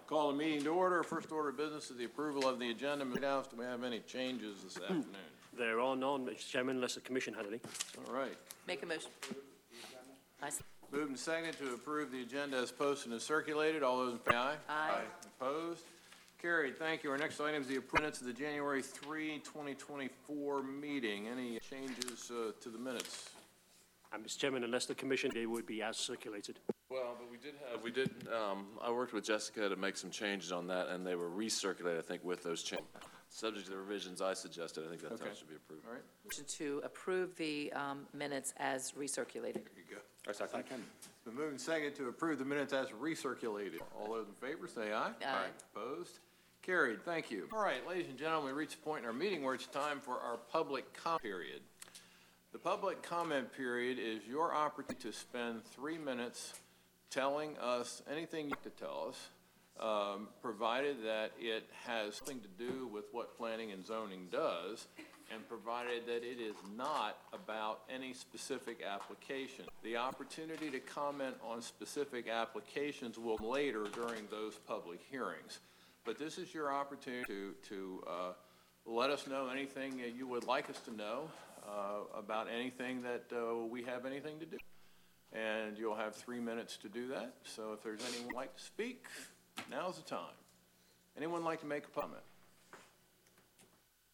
Call the meeting to order. First order of business is the approval of the agenda. Ms. House, do we have any changes this afternoon? There are none, Mr. Chairman, unless the Commission had any. All right. Make a motion. Moved and seconded to approve the agenda as posted and circulated. All those in favor, aye. Aye. Opposed? Carried. Thank you. Our next item is the minutes of the January 3, 2024 meeting. Any changes to the minutes? And Mr. Chairman, unless the Commission, they would be as circulated. Well, but I worked with Jessica to make some changes on that, and they were recirculated, I think, with those changes. Subject to the revisions I suggested, I think that should be approved. All right. Motion to approve the minutes as recirculated. There you go. Second. It's been moved and seconded to approve the minutes as recirculated. All those in favor say aye. Aye. Opposed? Carried. Thank you. All right, ladies and gentlemen, we reached a point in our meeting where it's time for our public comment period. The public comment period is your opportunity to spend 3 minutes telling us anything you have to tell us, provided that it has something to do with what planning and zoning does, and provided that it is not about any specific application. The opportunity to comment on specific applications will come later during those public hearings. But this is your opportunity to let us know anything that you would like us to know about anything that we have anything to do. And you'll have 3 minutes to do that. So if there's anyone who'd like to speak, now's the time. Anyone like to make a comment?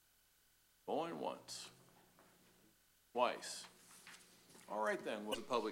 Going once. Twice. All right then, the public